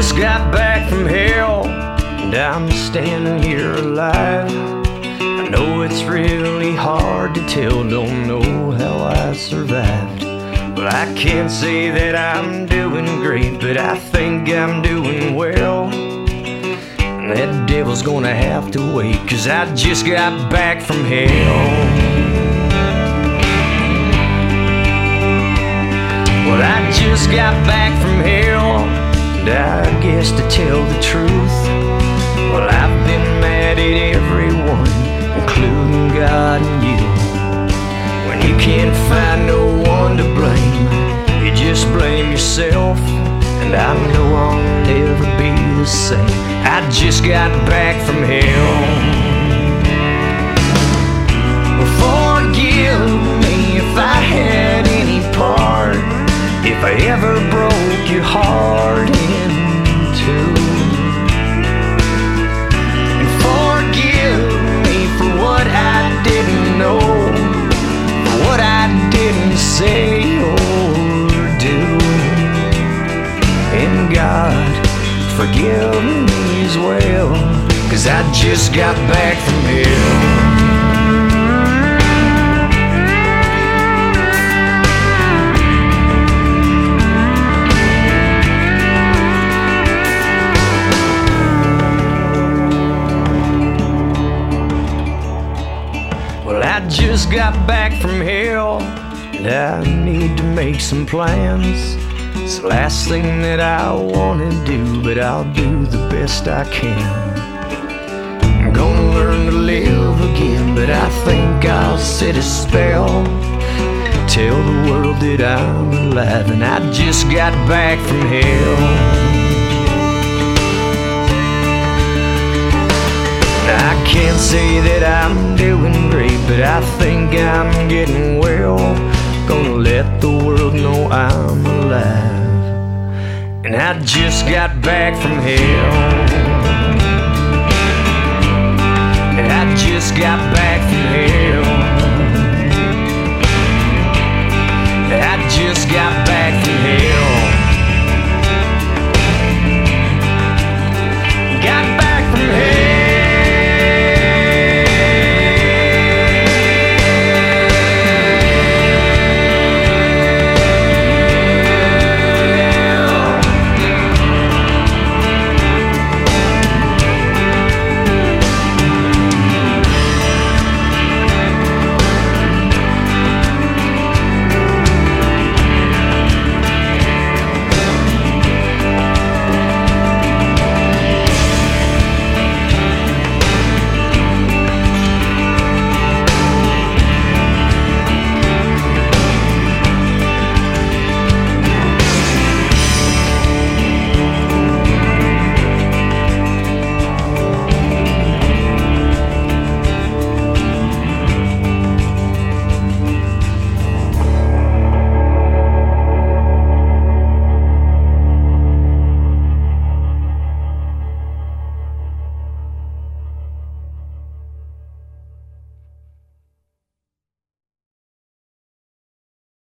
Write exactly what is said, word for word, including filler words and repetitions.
just got back from hell, and I'm standing here alive. I know it's really hard to tell, don't know how I survived. Well, I can't say that I'm doing great, but I think I'm doing well. And that devil's gonna have to wait, 'cause I just got back from hell. Well, I just got back from hell, and I guess to tell the truth, well, I've been mad at everyone, including God and you. When you can't find no one to blame, you just blame yourself, and I know I'll never be the same. I just got back from hell. Well, forgive me if I had any part, if I ever broke your heart in two. And forgive me for what I didn't know, for what I didn't say or do. And God, forgive me as well, 'cause I just got back from hell. I just got back from hell, and I need to make some plans. It's the last thing that I want to do, but I'll do the best I can. I'm gonna learn to live again, but I think I'll set a spell, tell the world that I'm alive, and I just got back from hell. I can't say that I'm doing great, but I think I'm getting well. Gonna let the world know I'm alive, and I just got back from hell. And I just got back